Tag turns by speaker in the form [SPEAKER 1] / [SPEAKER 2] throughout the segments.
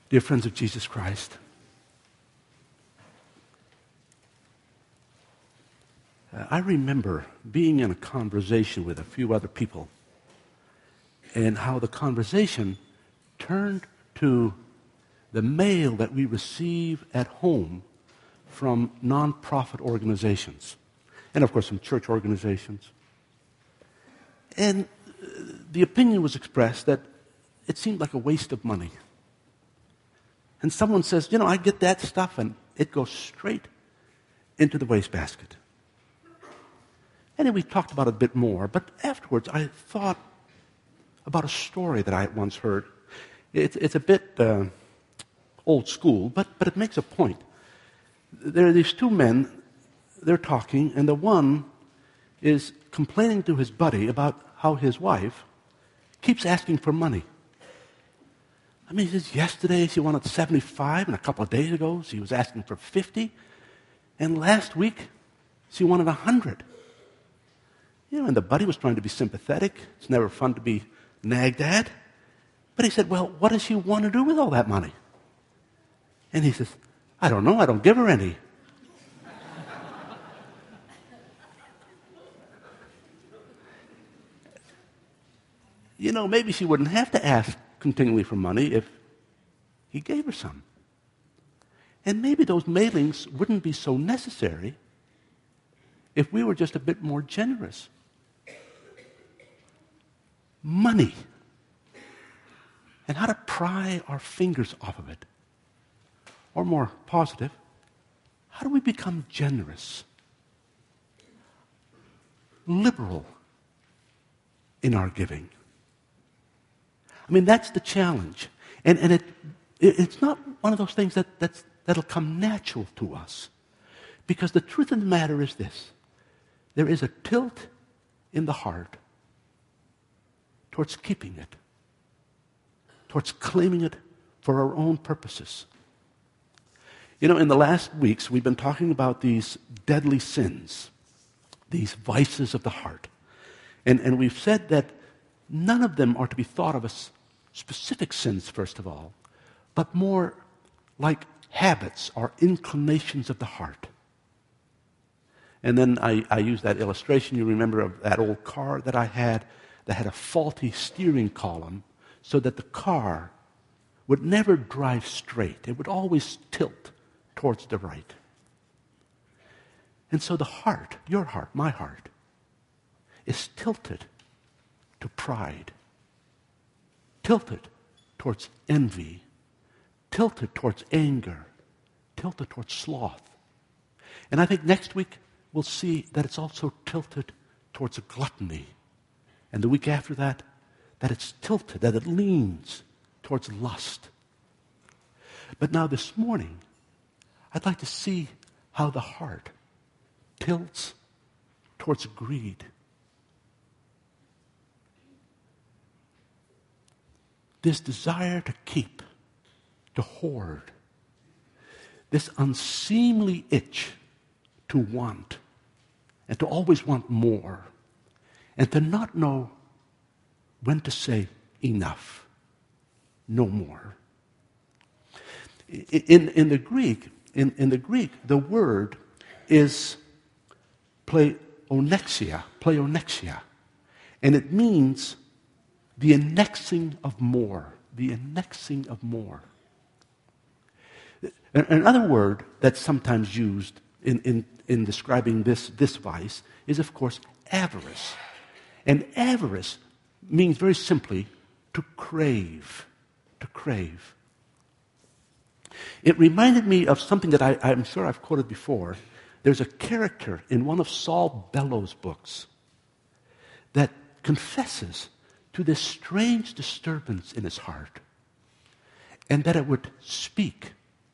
[SPEAKER 1] Dear friends of Jesus Christ, I remember being in a conversation with a few other people and how the conversation turned to the mail that we receive at home from nonprofit organizations and, of course, from church organizations. And the opinion was expressed that it seemed like a waste of money. And someone says, I get that stuff and it goes straight into the wastebasket. And we talked about it a bit more, but afterwards I thought about a story that I once heard. It's a bit old school, but it makes a point. There are these two men, they're talking, and the one is complaining to his buddy about how his wife keeps asking for money. He says, yesterday she wanted 75, and a couple of days ago she was asking for 50, and last week she wanted 100. And the buddy was trying to be sympathetic. It's never fun to be nagged at. But he said, well, what does she want to do with all that money? And he says, I don't know, I don't give her any. Maybe she wouldn't have to ask continually for money if he gave her some. And maybe those mailings wouldn't be so necessary if we were just a bit more generous. Money. And how to pry our fingers off of it. Or more positive, how do we become generous? Liberal in our giving. That's the challenge. And it's not one of those things that'll come natural to us. Because the truth of the matter is this. There is a tilt in the heart towards keeping it, towards claiming it for our own purposes. In the last weeks, we've been talking about these deadly sins, these vices of the heart. And we've said that none of them are to be thought of as specific sins, first of all, but more like habits or inclinations of the heart. And then I used that illustration, you remember, of that old car that I had that had a faulty steering column so that the car would never drive straight. It would always tilt towards the right. And so the heart, your heart, my heart, is tilted to pride, tilted towards envy, tilted towards anger, tilted towards sloth. And I think next week we'll see that it's also tilted towards a gluttony. And the week after that, that it's tilted, that it leans towards lust. But now this morning, I'd like to see how the heart tilts towards greed. This desire to keep, to hoard, this unseemly itch to want, and to always want more, and to not know when to say enough, no more. In the Greek, the word is pleonexia, and it means the annexing of more, the annexing of more. Another word that's sometimes used in describing this vice is, of course, avarice. And avarice means very simply to crave, to crave. It reminded me of something that I'm sure I've quoted before. There's a character in one of Saul Bellow's books that confesses to this strange disturbance in his heart, and that it would speak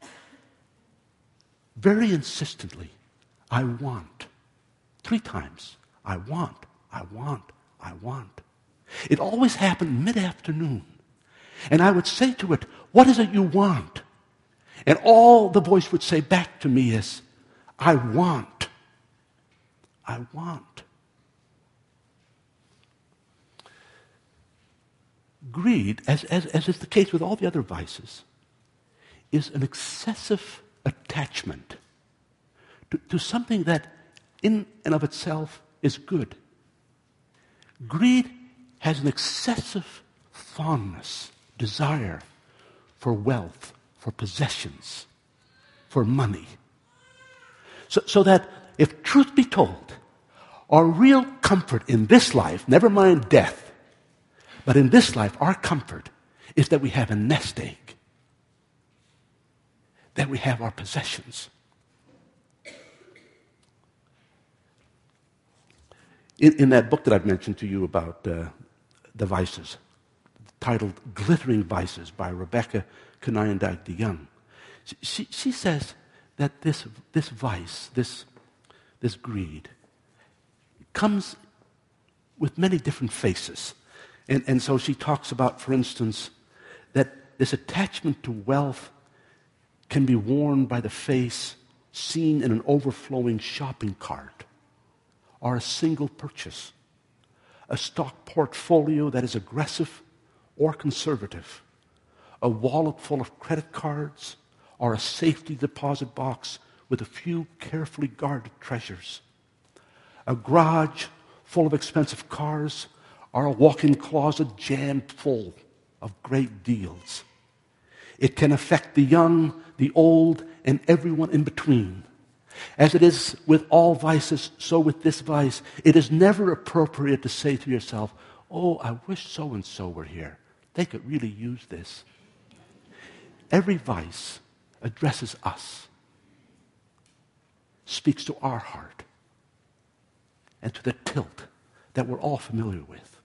[SPEAKER 1] very insistently, I want. 3 times. I want, I want, I want. It always happened mid-afternoon. And I would say to it, what is it you want? And all the voice would say back to me is, I want. I want. Greed, as is the case with all the other vices, is an excessive attachment to something that in and of itself is good. Greed has an excessive fondness, desire for wealth, for possessions, for money. So that if truth be told, our real comfort in this life, never mind death, but in this life, our comfort is that we have a nest egg, that we have our possessions. In that book that I've mentioned to you about the vices, titled Glittering Vices by Rebecca Canyon-Dyke DeYoung, she says that this vice, this greed, comes with many different faces. And so she talks about, for instance, that this attachment to wealth can be worn by the face seen in an overflowing shopping cart or a single purchase, a stock portfolio that is aggressive or conservative, a wallet full of credit cards, or a safety deposit box with a few carefully guarded treasures, a garage full of expensive cars, or a walk-in closet jammed full of great deals. It can affect the young, the old, and everyone in between. As it is with all vices, so with this vice, it is never appropriate to say to yourself, "Oh, I wish so-and-so were here. They could really use this." Every vice addresses us, speaks to our heart, and to the tilt that we're all familiar with.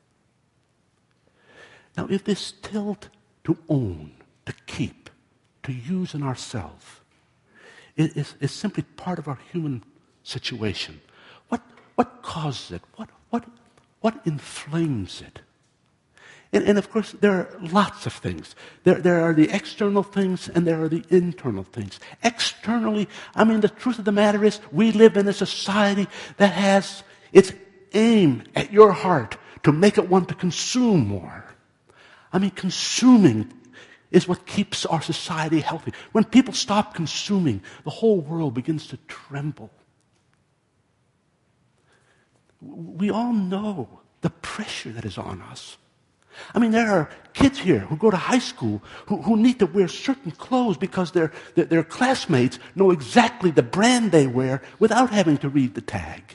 [SPEAKER 1] Now, if this tilt to own, to keep, to use in ourselves is simply part of our human situation, what causes it? What inflames it? And of course, there are lots of things. There are the external things and there are the internal things. Externally, the truth of the matter is we live in a society that has its aim at your heart to make it want to consume more. Consuming is what keeps our society healthy. When people stop consuming, the whole world begins to tremble. We all know the pressure that is on us. There are kids here who go to high school who need to wear certain clothes because their classmates know exactly the brand they wear without having to read the tag.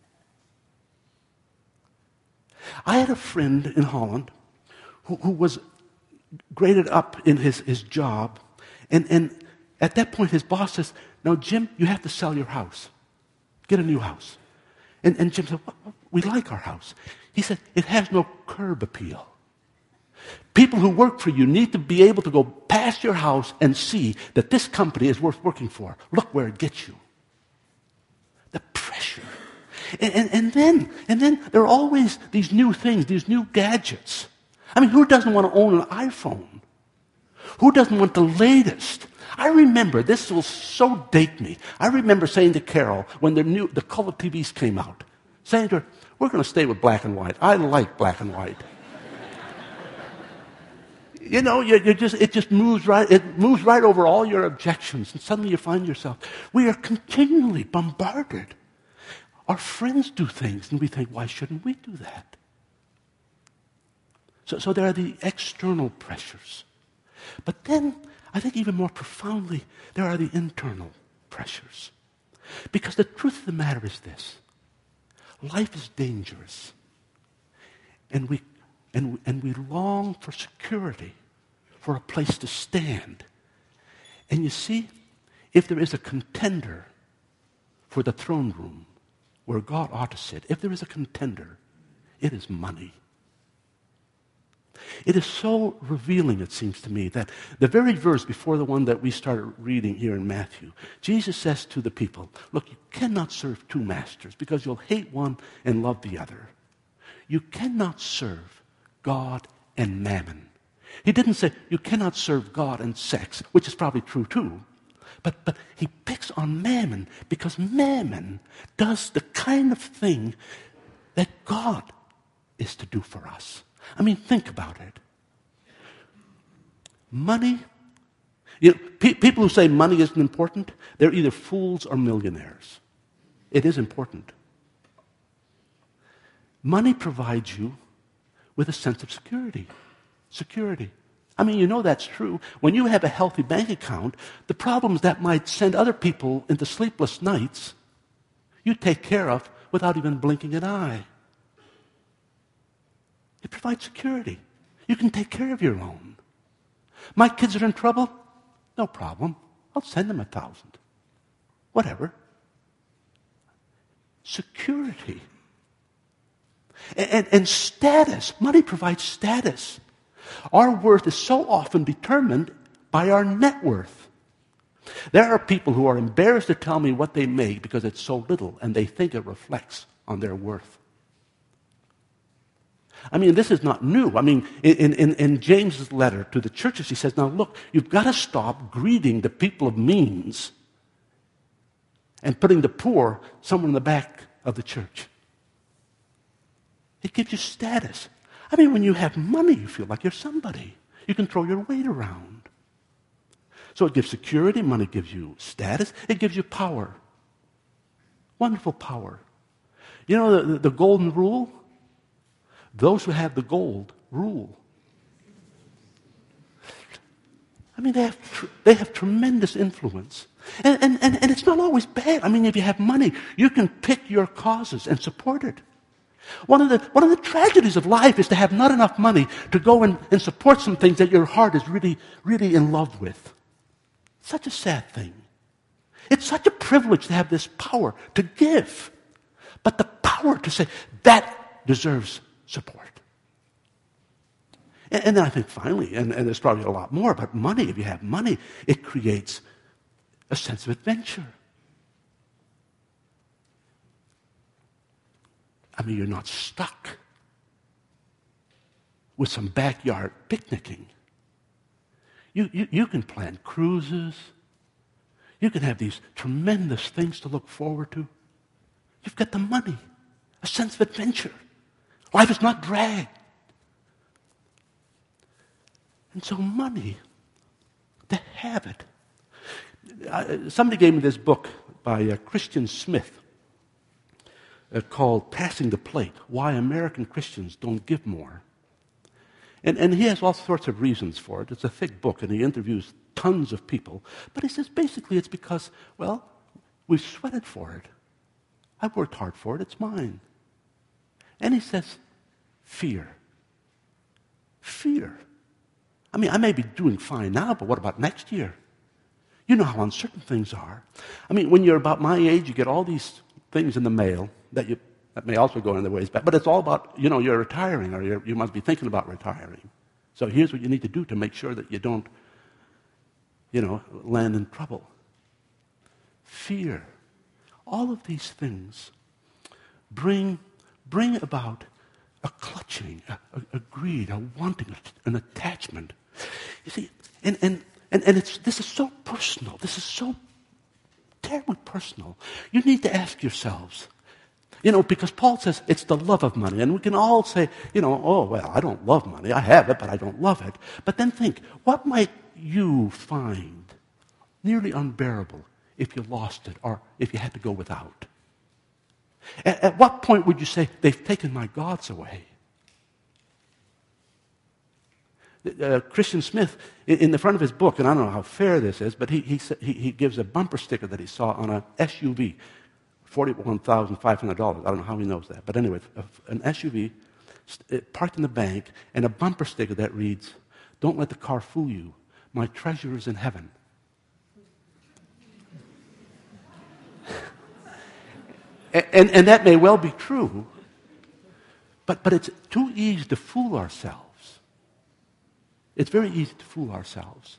[SPEAKER 1] I had a friend in Holland who was graded up in his job, and at that point his boss says, "Now, Jim, you have to sell your house. Get a new house." And Jim said, "We like our house." He said, "It has no curb appeal. People who work for you need to be able to go past your house and see that this company is worth working for. Look where it gets you." The pressure. And then there are always these new things, these new gadgets. Who doesn't want to own an iPhone? Who doesn't want the latest? I remember, this will so date me, I remember saying to Carol when the color TVs came out, saying to her, "We're going to stay with black and white. I like black and white." It just moves right over all your objections, and suddenly you find yourself, we are continually bombarded. Our friends do things, and we think, why shouldn't we do that? So there are the external pressures. But then, I think even more profoundly, there are the internal pressures. Because the truth of the matter is this: life is dangerous. And we long for security, for a place to stand. And you see, if there is a contender for the throne room where God ought to sit, if there is a contender, it is money. It is so revealing, it seems to me, that the very verse before the one that we started reading here in Matthew, Jesus says to the people, look, you cannot serve two masters because you'll hate one and love the other. You cannot serve God and mammon. He didn't say you cannot serve God and sex, which is probably true too. But he picks on mammon because mammon does the kind of thing that God is to do for us. Think about it. Money People who say money isn't important, they're either fools or millionaires. It is important. Money provides you with a sense of security. Security. I mean, you know that's true. When you have a healthy bank account, the problems that might send other people into sleepless nights, you take care of without even blinking an eye. It provides security. You can take care of your own. My kids are in trouble? No problem. I'll send them 1,000. Whatever. Security. And status. Money provides status. Our worth is so often determined by our net worth. There are people who are embarrassed to tell me what they make because it's so little, and they think it reflects on their worth. I mean, this is not new. I mean, in James's letter to the churches, he says, now look, you've got to stop greeting the people of means and putting the poor somewhere in the back of the church. It gives you status. I mean, when you have money, you feel like you're somebody. You can throw your weight around. So it gives security. Money gives you status. It gives you power. Wonderful power. You know the golden rule? Those who have the gold rule. I mean, they have tremendous influence. And it's not always bad. I mean, if you have money, you can pick your causes and support it. One of the tragedies of life is to have not enough money to go and support some things that your heart is really, really in love with. Such a sad thing. It's such a privilege to have this power to give. But the power to say, that deserves support. And then I think finally, and there's probably a lot more, but money, if you have money, it creates a sense of adventure. I mean, you're not stuck with some backyard picnicking. You can plan cruises. You can have these tremendous things to look forward to. You've got the money, a sense of adventure. Life is not dragged. And so money, to have it. Somebody gave me this book by Christian Smith called Passing the Plate, Why American Christians Don't Give More. And he has all sorts of reasons for it. It's a thick book, and he interviews tons of people. But he says basically it's because, well, we've sweated for it. I've worked hard for it. It's mine. And he says, fear. Fear. I mean, I may be doing fine now, but what about next year? You know how uncertain things are. I mean, when you're about my age, you get all these things in the mail that may also go in the ways back. But it's all about, you're retiring, or you must be thinking about retiring. So here's what you need to do to make sure that you don't, land in trouble. Fear. All of these things bring about a clutching, a greed, a wanting, an attachment. You see, and this is so personal. This is so terribly personal. You need to ask yourselves, because Paul says it's the love of money. And we can all say, oh, well, I don't love money. I have it, but I don't love it. But then think, what might you find nearly unbearable if you lost it or if you had to go without? At what point would you say, they've taken my gods away? Christian Smith, in the front of his book, and I don't know how fair this is, but he gives a bumper sticker that he saw on an SUV, $41,500. I don't know how he knows that. But anyway, an SUV parked in the bank, and a bumper sticker that reads, "Don't let the car fool you. My treasure is in heaven." And that may well be true, but it's too easy to fool ourselves. It's very easy to fool ourselves.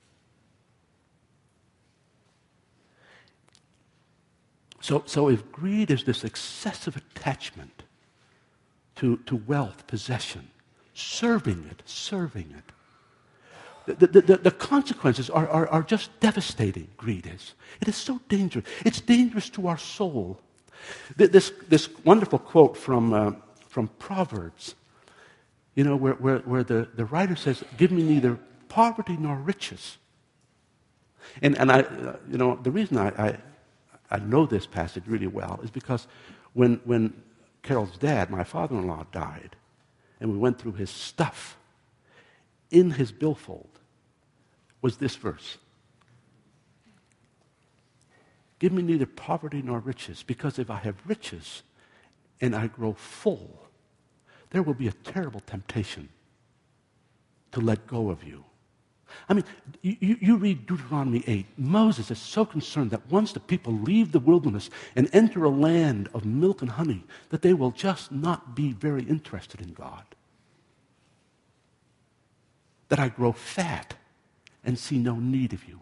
[SPEAKER 1] So if greed is this excessive attachment to wealth, possession, serving it, the consequences are just devastating, greed is. It is so dangerous. It's dangerous to our soul. This wonderful quote from Proverbs, where the writer says, "Give me neither poverty nor riches, And the reason I know this passage really well is because when Carol's dad, my father-in-law, died, and we went through his stuff, in his billfold was this verse. Give me neither poverty nor riches, because if I have riches and I grow full, there will be a terrible temptation to let go of you. I mean, you read Deuteronomy 8. Moses is so concerned that once the people leave the wilderness and enter a land of milk and honey, that they will just not be very interested in God. That I grow fat and see no need of you.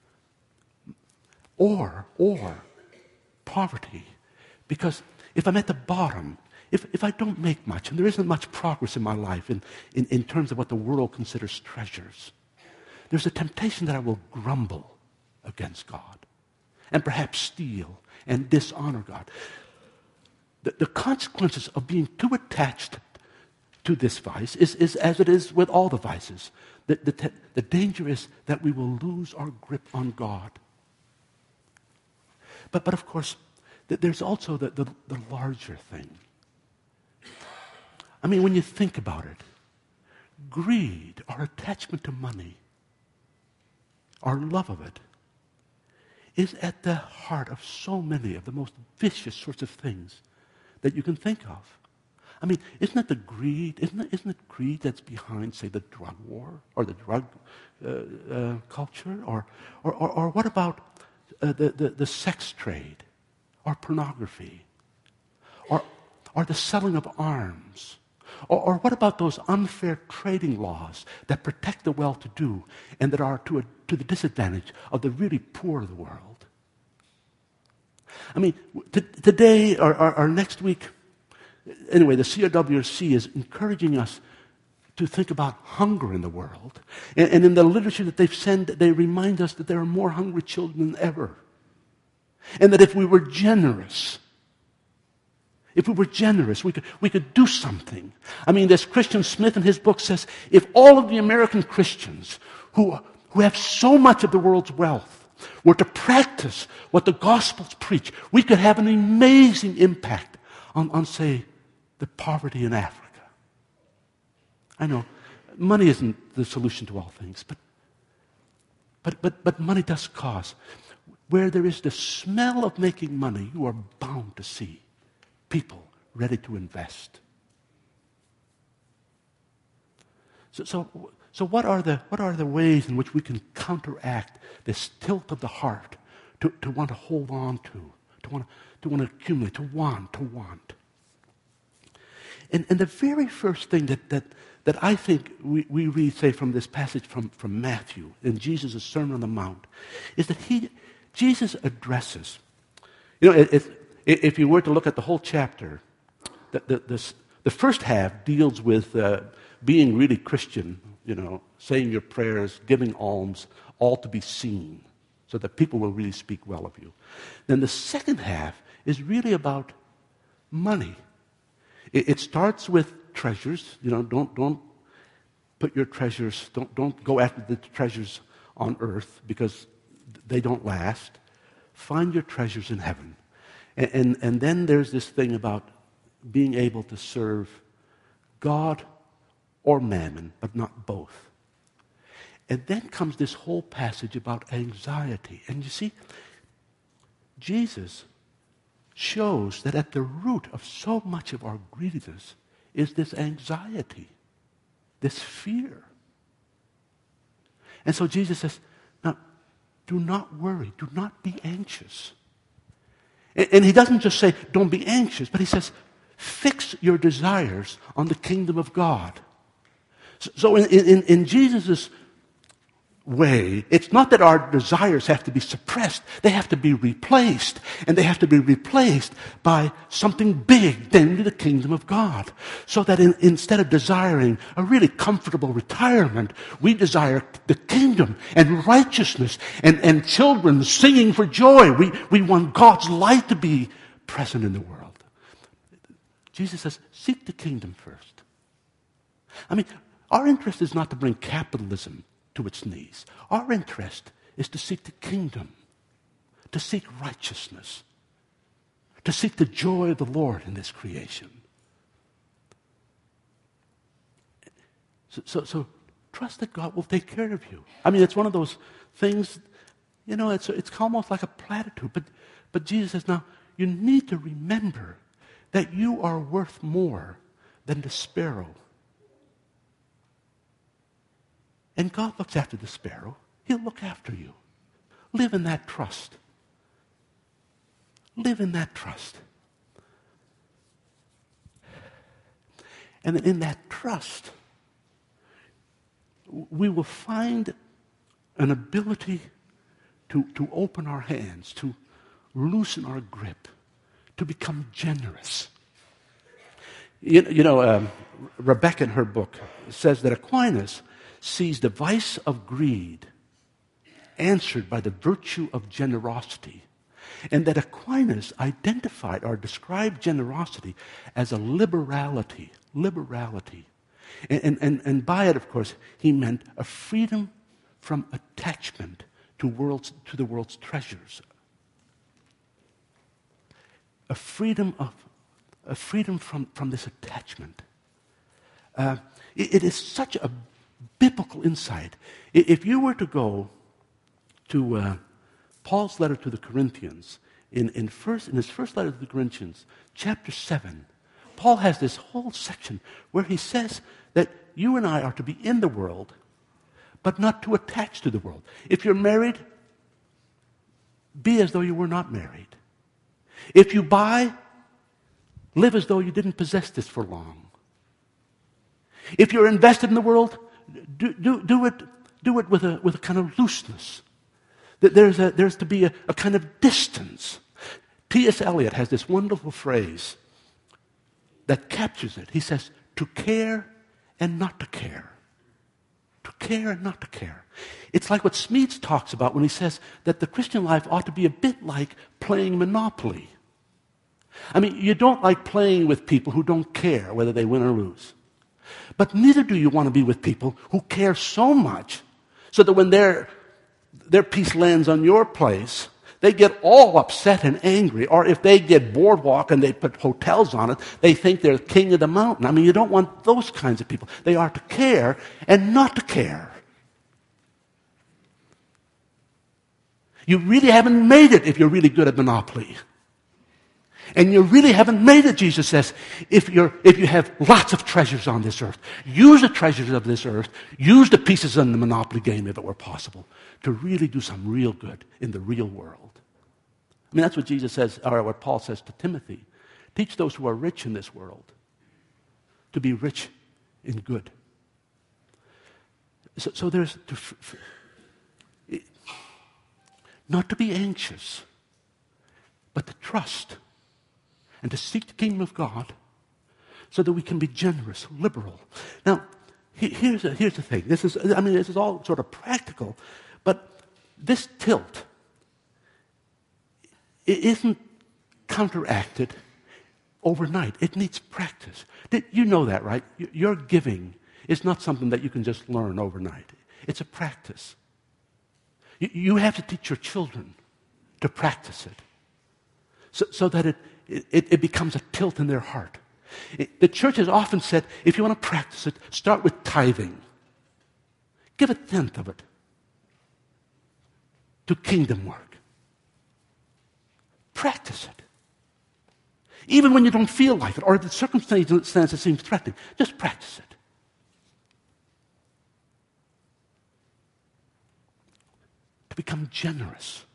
[SPEAKER 1] Or poverty. Because if I'm at the bottom, if I don't make much, and there isn't much progress in my life in terms of what the world considers treasures, there's a temptation that I will grumble against God and perhaps steal and dishonor God. The consequences of being too attached to this vice is as it is with all the vices. The danger is that we will lose our grip on God. But of course, there's also the larger thing. I mean, when you think about it, greed, our attachment to money, our love of it, is at the heart of so many of the most vicious sorts of things that you can think of. I mean, isn't it the greed? Isn't it greed that's behind, say, the drug war or the drug culture, or what about the sex trade, or pornography, or the selling of arms, or what about those unfair trading laws that protect the well-to-do and that are to the disadvantage of the really poor of the world? I mean, today or next week. Anyway, the CRWC is encouraging us to think about hunger in the world. And in the literature that they've sent, they remind us that there are more hungry children than ever. And that if we were generous, we could do something. I mean, as Christian Smith in his book says, if all of the American Christians who have so much of the world's wealth were to practice what the Gospels preach, we could have an amazing impact on say, the poverty in Africa. I know money isn't the solution to all things, but money does cause. Where there is the smell of making money, you are bound to see people ready to invest. So what are the ways in which we can counteract this tilt of the heart to want to hold on to want to accumulate, to want? And the very first thing that I think we read, say, from this passage from Matthew in Jesus' Sermon on the Mount, is that Jesus addresses, if you were to look at the whole chapter, the first half deals with being really Christian, saying your prayers, giving alms, all to be seen, so that people will really speak well of you. Then the second half is really about money. It starts with treasures. Don't put your treasures, don't go after the treasures on earth because they don't last. Find your treasures in heaven. And then there's this thing about being able to serve God or mammon, but not both. And then comes this whole passage about anxiety. And you see, Jesus shows that at the root of so much of our greediness is this anxiety, this fear. And so Jesus says, now, do not worry, do not be anxious. And he doesn't just say, don't be anxious, but he says, fix your desires on the kingdom of God. So in Jesus' way, it's not that our desires have to be suppressed. They have to be replaced. And they have to be replaced by something big, namely the kingdom of God. So that instead of desiring a really comfortable retirement, we desire the kingdom and righteousness and children singing for joy. We want God's light to be present in the world. Jesus says, seek the kingdom first. I mean, our interest is not to bring capitalism to its knees. Our interest is to seek the kingdom, to seek righteousness, to seek the joy of the Lord in this creation. So trust that God will take care of you. I mean, it's one of those things, it's almost like a platitude. But Jesus says, now, you need to remember that you are worth more than the sparrow. And God looks after the sparrow. He'll look after you. Live in that trust. Live in that trust. And in that trust, we will find an ability to open our hands, to loosen our grip, to become generous. Rebecca in her book says that Aquinas sees the vice of greed answered by the virtue of generosity, and that Aquinas identified or described generosity as a liberality. And by it, of course, he meant a freedom from attachment to the world's treasures. A freedom from this attachment. It is such a biblical insight. If you were to go to Paul's letter to the Corinthians, in his first letter to the Corinthians, chapter 7, Paul has this whole section where he says that you and I are to be in the world, but not to attach to the world. If you're married, be as though you were not married. If you buy, live as though you didn't possess this for long. If you're invested in the world, do it with a kind of looseness. There's to be a kind of distance. T.S. Eliot has this wonderful phrase that captures it. He says, to care and not to care. To care and not to care. It's like what Smedes talks about when he says that the Christian life ought to be a bit like playing Monopoly. I mean, you don't like playing with people who don't care whether they win or lose. But neither do you want to be with people who care so much so that when their piece lands on your place, they get all upset and angry. Or if they get boardwalk and they put hotels on it, they think they're king of the mountain. I mean, you don't want those kinds of people. They are to care and not to care. You really haven't made it if you're really good at Monopoly. And you really haven't made it, Jesus says, if you have lots of treasures on this earth. Use the treasures of this earth. Use the pieces in the Monopoly game, if it were possible, to really do some real good in the real world. I mean, that's what Jesus says, or what Paul says to Timothy. Teach those who are rich in this world to be rich in good. So there's not to be anxious, but to trust and to seek the kingdom of God so that we can be generous, liberal. Now, here's the thing. This is all sort of practical, but this tilt, it isn't counteracted overnight. It needs practice. You know that, right? Your giving is not something that you can just learn overnight. It's a practice. You have to teach your children to practice it so that it becomes a tilt in their heart. The church has often said, if you want to practice it, start with tithing. Give 1/10 of it to kingdom work. Practice it. Even when you don't feel like it, or the circumstances seem threatening, just practice it. To become generous.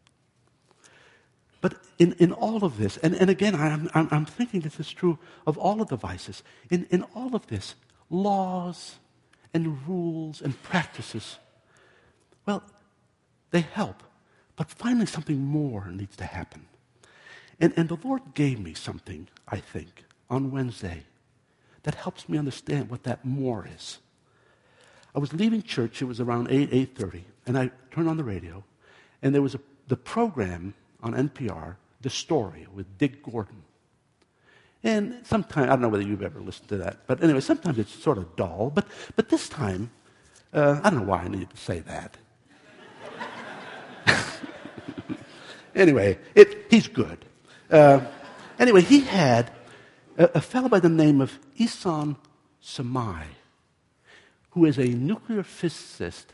[SPEAKER 1] But in all of this, and again, I'm thinking this is true of all of the vices. In all of this, laws and rules and practices, well, they help. But finally, something more needs to happen. And the Lord gave me something, I think, on Wednesday that helps me understand what that more is. I was leaving church. It was around 8:30, and I turned on the radio, and there was the program on NPR, The Story, with Dick Gordon. And sometimes, I don't know whether you've ever listened to that, but anyway, sometimes it's sort of dull. But this time, I don't know why I needed to say that. Anyway, he's good. Anyway, he had a fellow by the name of Ihsan Samai, who is a nuclear physicist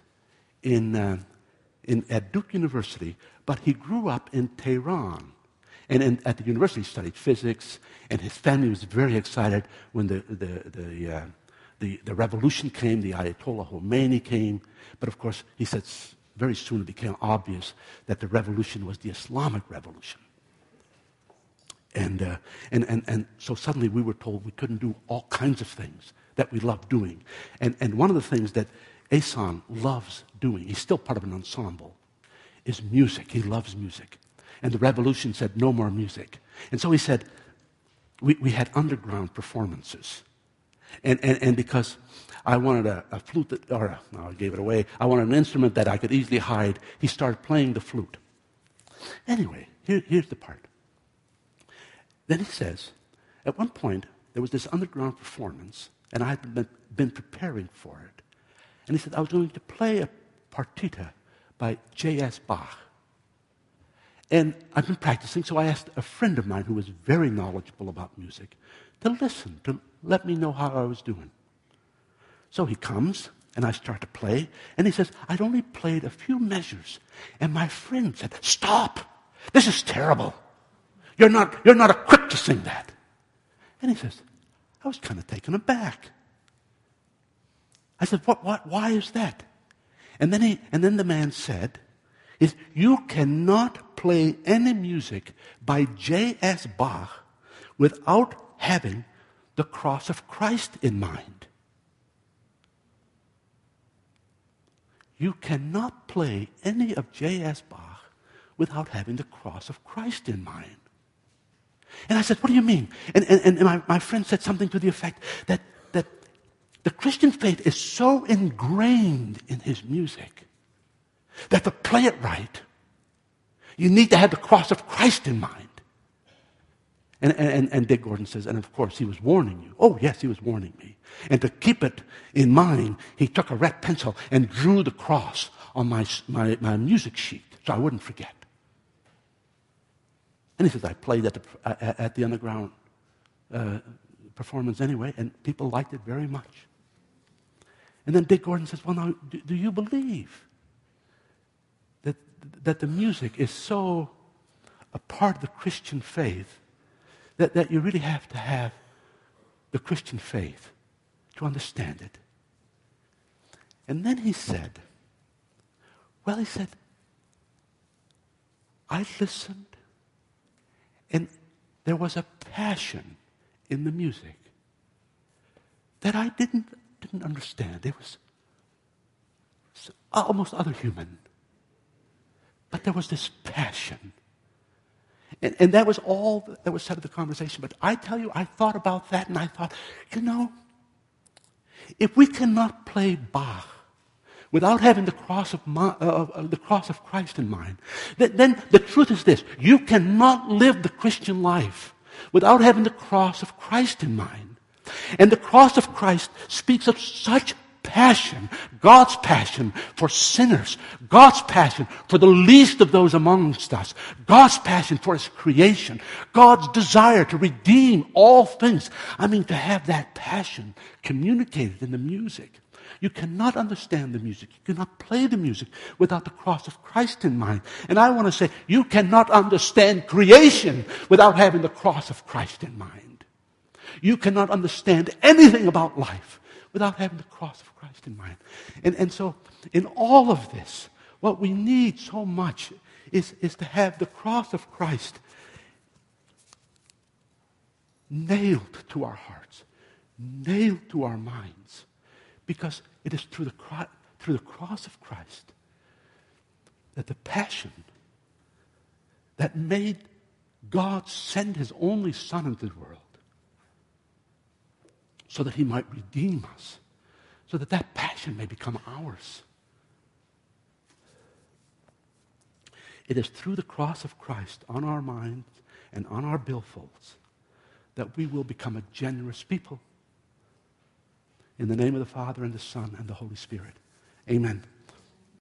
[SPEAKER 1] at Duke University, but he grew up in Tehran. And at the university, he studied physics, and his family was very excited when the revolution came, the Ayatollah Khomeini came. But of course, he said very soon it became obvious that the revolution was the Islamic revolution. And so suddenly we were told we couldn't do all kinds of things that we loved doing. And one of the things that Ihsan loves doing, he's still part of an ensemble, is music. He loves music. And the revolution said no more music. And so he said, we had underground performances. And because I wanted a flute I gave it away. I wanted an instrument that I could easily hide. He started playing the flute. Anyway, here's the part. Then he says, at one point, there was this underground performance, and I had been preparing for it. And he said, I was going to play a partita by J.S. Bach. And I've been practicing, so I asked a friend of mine who was very knowledgeable about music to listen, to let me know how I was doing. So he comes, and I start to play, and he says, I'd only played a few measures. And my friend said, stop! This is terrible. You're not equipped to sing that. And he says, I was kind of taken aback. I said, why is that? And then the man said, you cannot play any music by J.S. Bach without having the cross of Christ in mind. You cannot play any of J.S. Bach without having the cross of Christ in mind. And I said, what do you mean? And my friend said something to the effect that the Christian faith is so ingrained in his music that to play it right, you need to have the cross of Christ in mind. And Dick Gordon says, and of course he was warning you. Oh yes, he was warning me. And to keep it in mind, he took a red pencil and drew the cross on my music sheet so I wouldn't forget. And he says, I played at the underground performance anyway, and people liked it very much. And then Dick Gordon says, well, now, do you believe that the music is so a part of the Christian faith that you really have to have the Christian faith to understand it? And then he said, I listened, and there was a passion in the music that I didn't understand. It was almost other human. But there was this passion. And that was all that was said of the conversation. But I tell you, I thought about that, and I thought, if we cannot play Bach without having the cross of Christ in mind, then the truth is this: you cannot live the Christian life without having the cross of Christ in mind. And the cross of Christ speaks of such passion, God's passion for sinners, God's passion for the least of those amongst us, God's passion for His creation, God's desire to redeem all things. To have that passion communicated in the music. You cannot understand the music, you cannot play the music without the cross of Christ in mind. And I want to say, you cannot understand creation without having the cross of Christ in mind. You cannot understand anything about life without having the cross of Christ in mind. And so, in all of this, what we need so much is to have the cross of Christ nailed to our hearts, nailed to our minds, because it is through the cross of Christ that the passion that made God send His only Son into the world so that He might redeem us, so that that passion may become ours. It is through the cross of Christ on our minds and on our billfolds that we will become a generous people. In the name of the Father, and the Son, and the Holy Spirit. Amen.